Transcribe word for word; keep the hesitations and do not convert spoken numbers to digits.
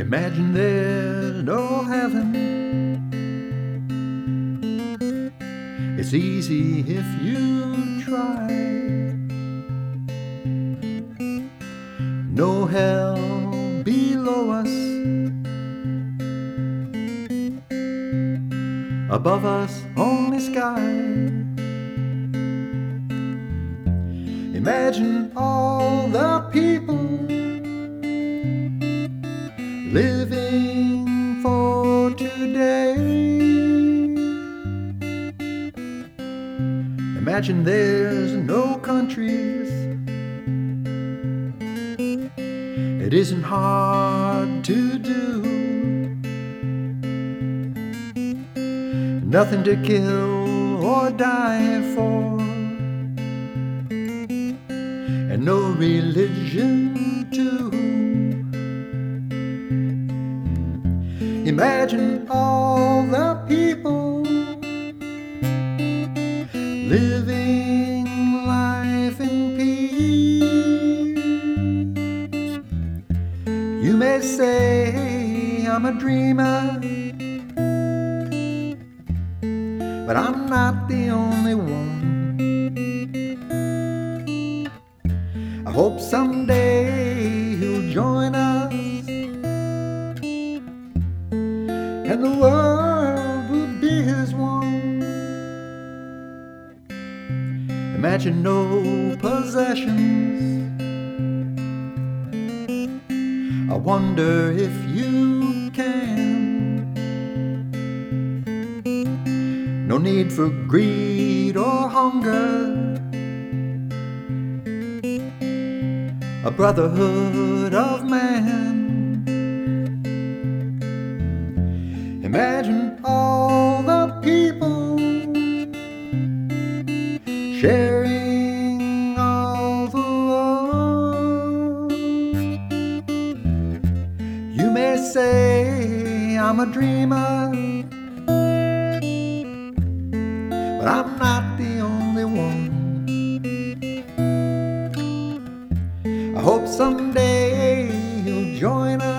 Imagine there's no heaven. It's easy if you try. No hell below us. Above us, only sky. Imagine all the people living for today. Imagine there's no countries. It isn't hard to do. Nothing to kill or die for, and no religion too. Imagine all the people living life in peace. You may say I'm a dreamer, but I'm not the only one. I hope someday you'll join us, and the world will be as one. Imagine no possessions. I wonder if you can. No need for greed or hunger. A brotherhood of man. Imagine all the people sharing all the love. You may say I'm a dreamer, but I'm not the only one. I hope someday you'll join us,